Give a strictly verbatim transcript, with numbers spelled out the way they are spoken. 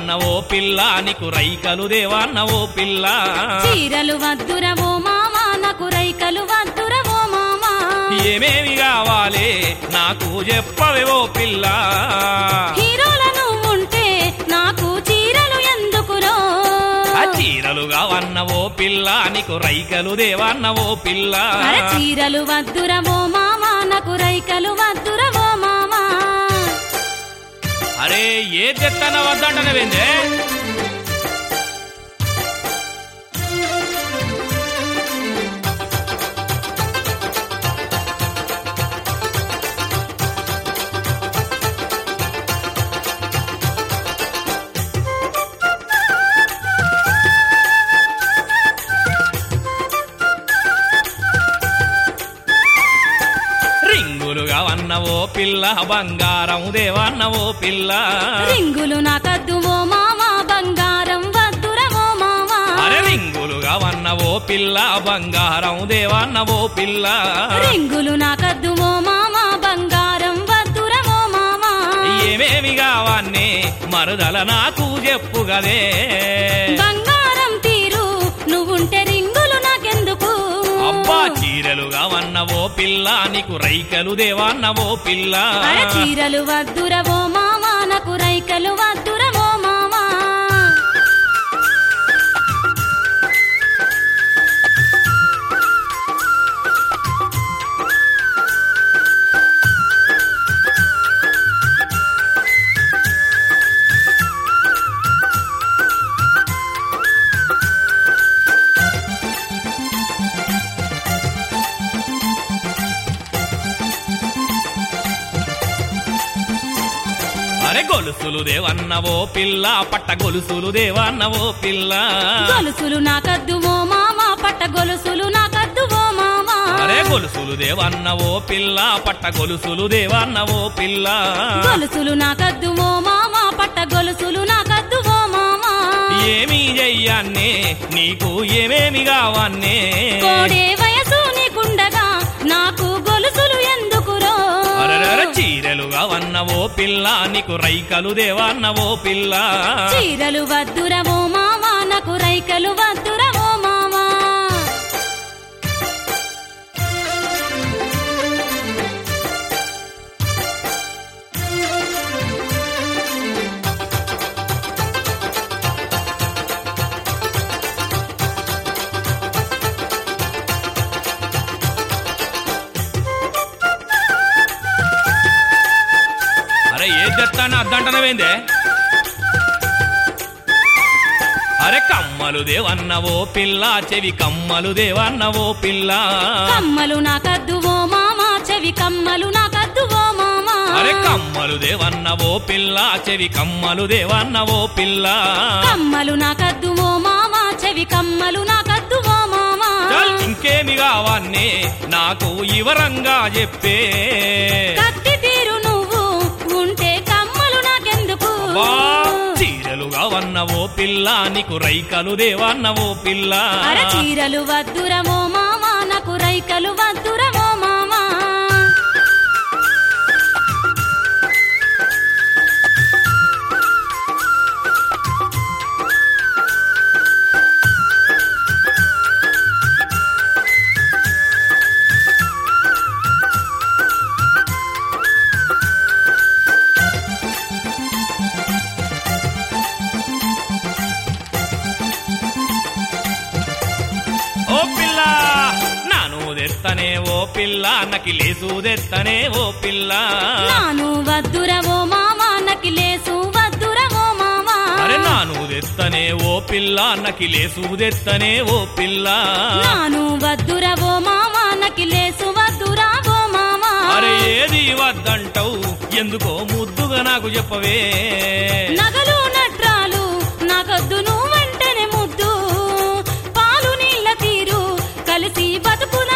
దేవన్న ఓ పిల్ల నీకు రైకలు దేవన్న ఓ పిల్ల చీరలు వద్దురవో మామా నాకు రైకలు వద్దురవో మామా ఏమేమి కావాలి నాకు చెప్పవే ఓ పిల్ల హీరోలను ఉంటే నాకు చీరలు ఎందుకురో ఆ చీరలు కావన్న ఓ పిల్ల నీకు రైకలు దేవన్న ఓ పిల్ల అరే చీరలు వద్దురవో మామా నాకు రైకలు వద్దురవో మామా అరే ఏ తెత్తన వద్దంటనవేందే రింగులుగా వన్నవో పిల్ల బంగారం దేవన్నవో పిల్ల రింగులు నాకద్దువో మామా బంగారం వద్దురవో మామా అరే రింగులుగా వన్నవో పిల్ల బంగారం దేవన్నవో పిల్ల రింగులు నాకద్దువో మామా బంగారం వద్దురవో మామా ఏమేమి కావన్నే మరుదల నాకు చెప్పు గదే బంగారం తీరు నువ్వుంటే రింగులు నాకెందుకు అబ్బా చీరలుగా వన్నవో పిల్ల నీకు రైకలు దేవన్నవో పిల్ల అరే చీరలు వద్దురవో మామా నాకు రైకలు వద్దురవో మామా అరే గొలుసులు దేవన్నవో పిల్ల పట్ట గొలుసులు దేవన్నవో పిల్ల గొలుసులు నాకద్దువో మామా పట్ట గొలుసులు నాకద్దువో మామా అరే గొలుసులు దేవన్నవో పిల్ల పట్ట గొలుసులు దేవన్నవో పిల్ల గొలుసులు నాకద్దువో మామా పట్ట గొలుసులు నాకద్దువో మామా ఏమి చెయ్యన్నే నీకు ఏమేమి కావన్నే కోడే వయసు నీకుండగా నాకు గొలుసులు ఎందుకురో అరరర చీరలుగా వన్నవో పిల్ల నీకు రైకలు దేవన్నవో పిల్ల చీరలు వద్దురవో మామా నాకు రైకలు వద్దురవో మామా అరే ఏ చెత్తాను అద్దంటనవేందే అరే కమ్మలు దేవన్నవో పిల్ల చెవి కమ్మలు దేవన్నవో పిల్ల కమ్మలు నాకద్దువో మామా చెవి కమ్మలు నాకద్దువో మామా అరే కమ్మలు దేవన్నవో పిల్ల చెవి కమ్మలు దేవన్నవో పిల్ల కమ్మలు నాకద్దువో మామా చెవి కమ్మలు నాకద్దువో మామా చల్ ఇంకేమి కావన్నే నాకు వివరంగా చెప్పే కత్తి తీరు నువ్వు ఉంటే కమ్మలు నాకెందుకు అబ్బా, చీరలుగా వన్నవో పిల్ల నీకు రైకలు దేవన్నవో పిల్ల అర చీరలు వద్దురవో మామా నాకు రైకలు వద్దురవో మామా ఓ పిల్ల నాను తెత్తనే ఓ పిల్ల నకిలేసు తెత్తనే ఓ పిల్ల నాను వద్దురవో మామా నకిలేసు వద్దురవో మామా అరే నాను తెత్తనే ఓ పిల్ల నకిలేసు తెత్తనే ఓ పిల్ల నాను వద్దురవో మామా నకిలేసు వద్దురావో మామా అరే ఏది వద్దంటావు ఎందుకో ముద్దుగా నాకు చెప్పవే నగలు నట్రాలు నాకొద్దు నువ్వంటేనే ముద్దు పాలు నీళ్ళ తీరు కలిసి బతుకు